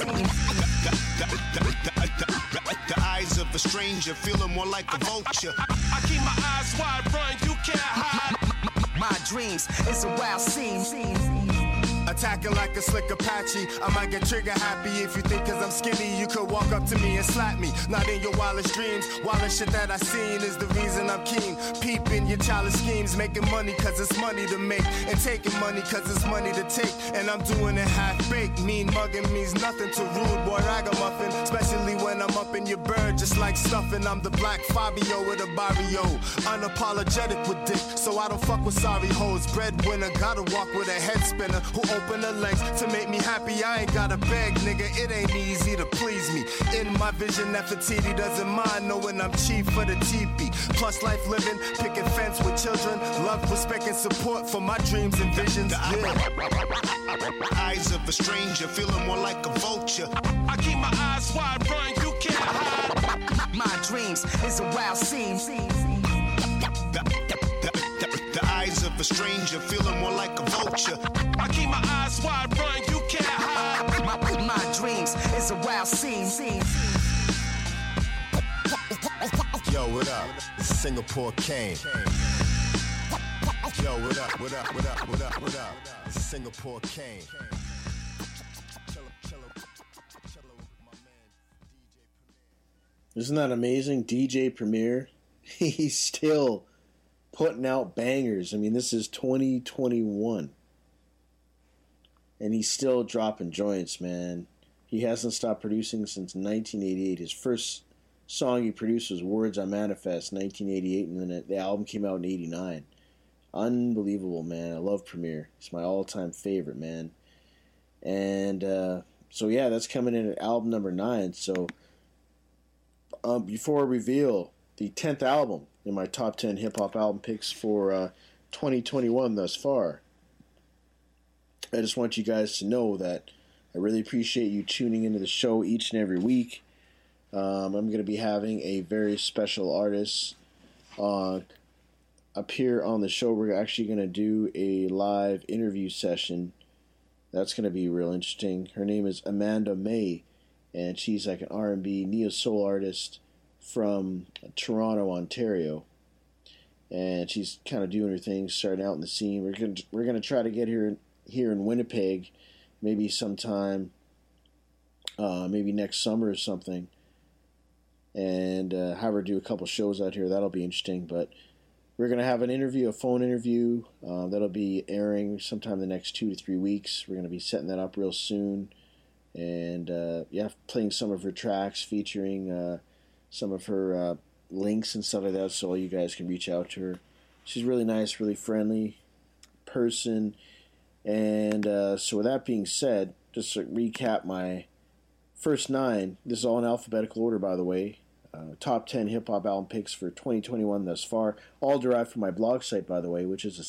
The eyes of a stranger feeling more like a vulture. I keep my eyes wide, run, you can't hide. My dreams is a wild scene. Attacking like a slick Apache. I might get trigger happy if you think cause I'm skinny you could walk up to me and slap me. Not in your wildest dreams. Wildest shit that I seen is the reason I'm keen. Peeping your childish schemes. Making money cause it's money to make. And taking money cause it's money to take. And I'm doing it half-baked. Mean mugging means nothing to rude boy ragamuffin. Especially when I'm up in your bird just like stuffing. I'm the black Fabio with a barrio. Unapologetic with dick. So I don't fuck with sorry hoes. Breadwinner gotta walk with a head spinner. Who open the lengths to make me happy. I ain't gotta beg, nigga. It ain't easy to please me. In my vision, Nefertiti doesn't mind knowing I'm cheap for the teepee. Plus life living, picking fence with children. Love, respect, and support for my dreams and visions. Eyes of a stranger, feeling more like a vulture. I keep my eyes wide, run, you can't hide. My dreams is a wild scene. The eyes of a stranger, feeling more like a vulture. I keep my eyes wide, run, you can't hide. My dreams is a wild scene. Yo, what up? It's Singapore Kane. Yo, what up? What up? What up? What up? What up? It's Singapore Kane. Isn't that amazing? DJ Premier. He's still putting out bangers. I mean, this is 2021. And he's still dropping joints, man. He hasn't stopped producing since 1988. His first song he produced was Words I Manifest, 1988, and then the album came out in 89. Unbelievable, man. I love Premier. He's my all-time favorite, man. And so, yeah, that's coming in at album number 9. So, before I reveal the 10th album in my top 10 hip-hop album picks for 2021 thus far, I just want you guys to know that I really appreciate you tuning into the show each and every week. I'm going to be having a very special artist up here on the show. We're actually going to do a live interview session. That's going to be real interesting. Her name is Amanda May, and she's like an R&B neo-soul artist from Toronto, Ontario. And she's kind of doing her thing, starting out in the scene. We're going to try to get her here in Winnipeg, maybe sometime, maybe next summer or something, and have her do a couple shows out here. That'll be interesting. But we're going to have an interview, a phone interview, that'll be airing sometime in the next 2 to 3 weeks. We're going to be setting that up real soon. And, playing some of her tracks, featuring some of her links and stuff like that, so all you guys can reach out to her. She's really nice, really friendly person. And so with that being said, just to recap my first 9, this is all in alphabetical order, by the way. Top 10 hip-hop album picks for 2021 thus far, all derived from my blog site, by the way, which is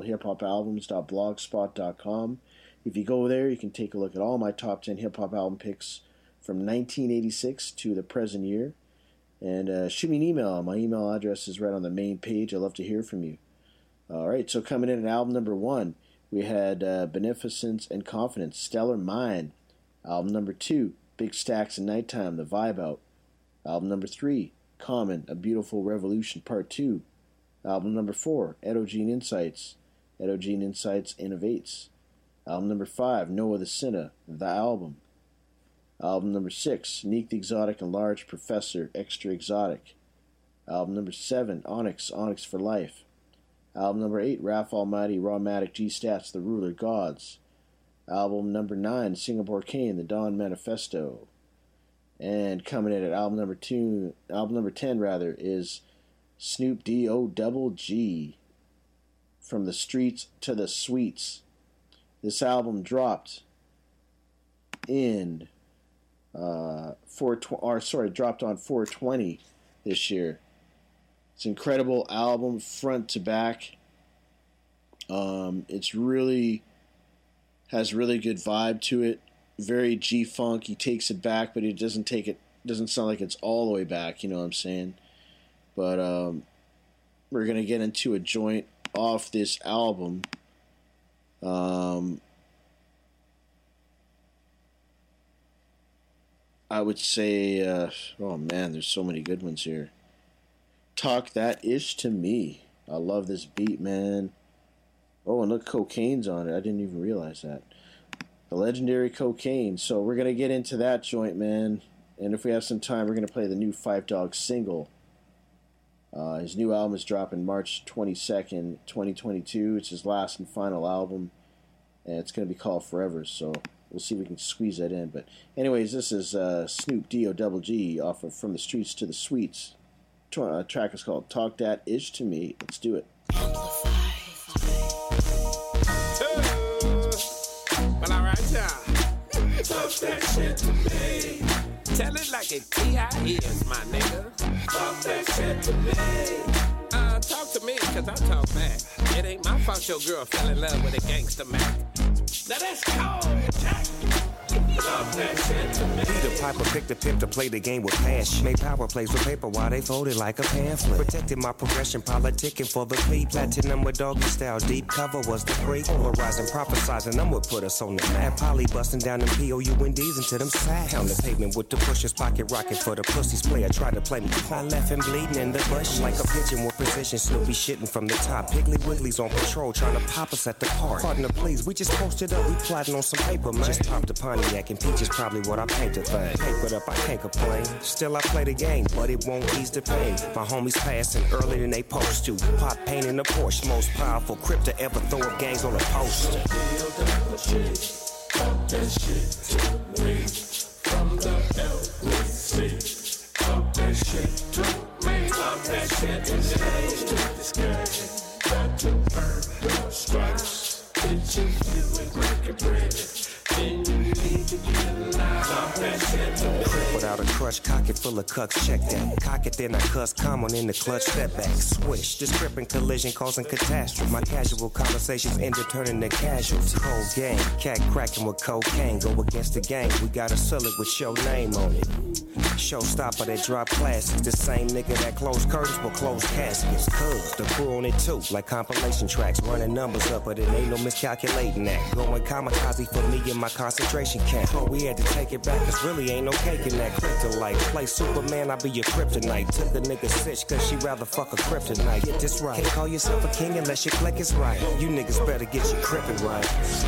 essentialhiphopalbums.blogspot.com. If you go there, you can take a look at all my top 10 hip-hop album picks from 1986 to the present year. And shoot me an email. My email address is right on the main page. I'd love to hear from you. All right, so coming in at album number 1, we had Beneficence and Confidence, Stellar Mind. Album number 2, Big Stacks and Nighttime, The Vibe Out. Album number 3, Common, A Beautiful Revolution, Part 2. Album number 4, Edogene Insights, Edogene Insights Innovates. Album number 5, Noah the Sinner, The Album. Album number 6, Neek the Exotic and Large Professor, Extra Exotic. Album number 7, Onyx, Onyx for Life. Album number 8, Raph Almighty, Rawmatic, G-Stats, The Ruler Gods. Album number 9, Singapore Kane, The Dawn Manifesto. And coming in at album number 10 is Snoop D-O-double-G, From the Streets to the Sweets. This album dropped in dropped on 4/20 this year. It's an incredible album, front to back. It's really has really good vibe to it. Very G-funk. He takes it back, but it doesn't sound like it's all the way back. You know what I'm saying? But we're gonna get into a joint off this album. I would say, oh man, there's so many good ones here. Talk That Ish to Me. I love this beat, man. Oh, and look, Cocaine's on it. I didn't even realize that. The legendary Cocaine. So we're going to get into that joint, man. And if we have some time, we're going to play the new Phife Dawg single. His new album is dropping March 22nd, 2022. It's his last and final album. And it's going to be called Forever. So we'll see if we can squeeze that in. But anyways, this is Snoop D-O-double-G off of From the Streets to the Sweets. Track is called Talk That Ish to Me. Let's do it. it T.I. is, my nigga. Talk that shit to me. Talk to me, cause I talk back. It ain't my fault your girl fell in love with a gangster man. Now that's cold, Jack. Peter Piper picked a pimp to play the game with passion. Made power plays with paper while they folded like a pamphlet. Protected my progression, politicking for the beat. Platinum with doggy style, deep cover was the break. Polarizing, prophesizing, them would put us on the map. Polly busting down them POUNDs into them sacks. Pound the pavement with the pushers, pocket rocket for the pussies. Player tried to play me. I left him bleeding in the bush. Like a pigeon with precision, Snoopy shitting from the top. Piggly Wiggly's on patrol, trying to pop us at the park. Pardon the please, we just posted up, we plotting on some paper, man. Just popped a Pontiac and peach is probably what I paint the thing. Papered up, I can't complain. Still I play the game, but it won't ease the pain. My homies passing earlier than they post to. Pop paint in the Porsche, most powerful crip to ever throw up gangs on a poster. Talk that shit to me from the LBC. Talk that shit to me. Talk that shit to this game. Got to earn your stripes. Bitch, if you ain't breaking bread, then you need to get alive. Talk that shit to me. Crip without a crutch, cock it full of cucks, check that. Cock it, then I cuss, common in the clutch, step back, swish. This crippin' collision causing catastrophe. My casual conversations ended turning to casualty. Cold game, cat cracking with cocaine. Go against the game, we gotta sell it with your name on it. Showstopper that drop classics. The same nigga that closed curtains will close caskets. Cuz, the crew on it too, like compilation tracks. Running numbers up, but it ain't no miscalculating that. Going kamikaze for me in my concentration camp. But we had to take it back, cause really ain't no cake in that kryptonite. Play Superman, I be your kryptonite. Took a nigga stitch, cause she rather fuck a kryptonite. Get this right, can't call yourself a king unless your click is right. You niggas better get your crippin' right.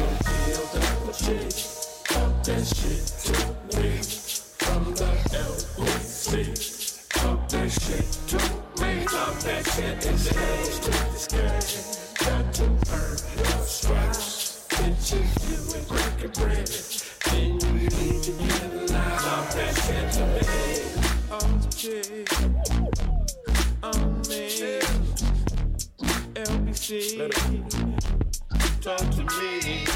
Talk that shit to me from the LBC. Talk that shit to me. Talk that shit to this game. Got to earn your stripes. Bitch, if you ain't breaking bread, then you need to get alive. Talk that shit to me. Oh, shit. Oh, man. LBC. Talk to me.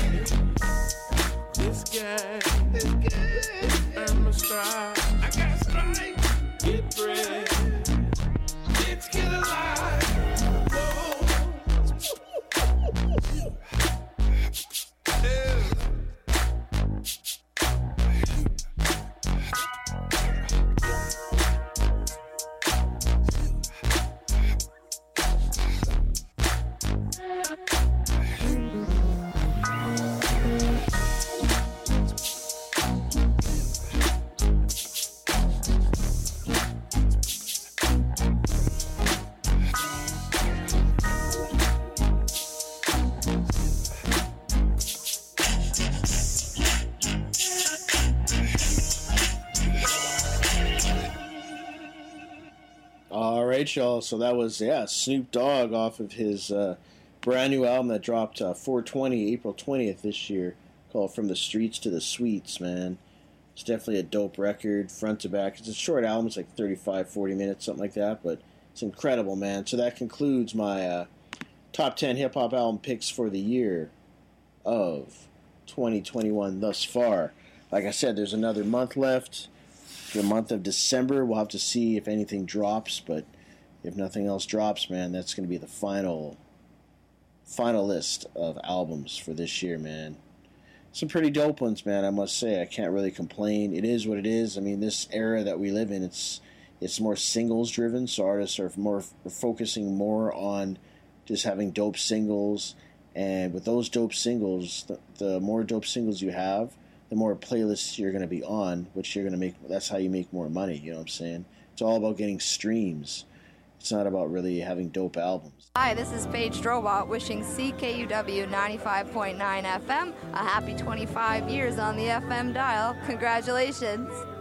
This guy, earn my stride. I got stripes. Get bread. Let's get alive. Whoa. Y'all, so that was Snoop Dogg off of his brand new album that dropped 4/20, April 20th this year, called From the Streets to the Suites. Man, it's definitely a dope record, front to back. It's a short album, it's like 35-40 minutes, something like that, but it's incredible, man. So that concludes my top 10 hip-hop album picks for the year of 2021 thus far. Like I said, there's another month left. The month of December, we'll have to see if anything drops, but if nothing else drops, man, that's going to be the final list of albums for this year, man. Some pretty dope ones, man, I must say. I can't really complain. It is what it is. I mean, this era that we live in, it's more singles driven, so artists are focusing more on just having dope singles. And with those dope singles, the more dope singles you have, the more playlists you're going to be on, which you're going to make. That's how you make more money, you know what I'm saying? It's all about getting streams. It's not about really having dope albums. Hi, this is Paige Strobot wishing CKUW 95.9 FM a happy 25 years on the FM dial. Congratulations.